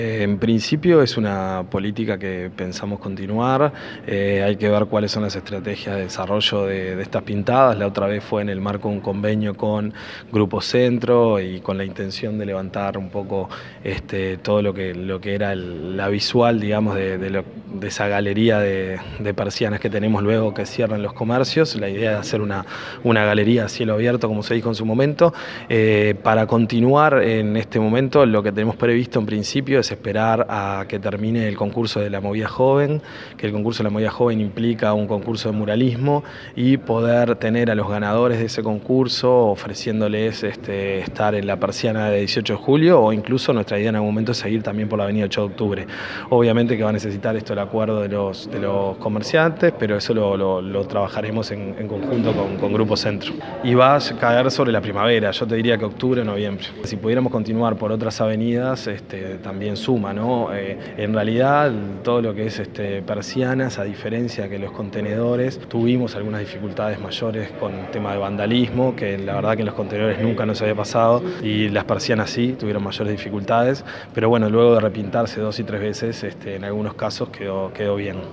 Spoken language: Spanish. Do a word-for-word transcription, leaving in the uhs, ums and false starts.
En principio es una política que pensamos continuar, eh, hay que ver cuáles son las estrategias de desarrollo de, de estas pintadas. La otra vez fue en el marco de un convenio con Grupo Centro y con la intención de levantar un poco este, todo lo que, lo que era el, la visual, digamos, de, de, lo, de esa galería de, de persianas que tenemos luego que cierran los comercios. La idea de hacer una, una galería a cielo abierto, como se dijo en su momento. Eh, para continuar en este momento, lo que tenemos previsto en principio es esperar a que termine el concurso de la movida joven, que el concurso de la movida joven implica un concurso de muralismo, y poder tener a los ganadores de ese concurso ofreciéndoles este, estar en la persiana de dieciocho de julio, o incluso nuestra idea en algún momento es seguir también por la avenida ocho de octubre. Obviamente que va a necesitar esto el acuerdo de los, de los comerciantes, pero eso lo, lo, lo trabajaremos en, en conjunto con, con Grupo Centro. Y va a caer sobre la primavera, yo te diría que octubre o noviembre. Si pudiéramos continuar por otras avenidas, este, también suma, ¿no? Eh, en realidad, todo lo que es este, persianas, a diferencia que los contenedores, tuvimos algunas dificultades mayores con el tema de vandalismo, que la verdad que en los contenedores nunca nos había pasado, y las persianas sí, tuvieron mayores dificultades, pero bueno, luego de repintarse dos y tres veces, este, en algunos casos quedó, quedó bien.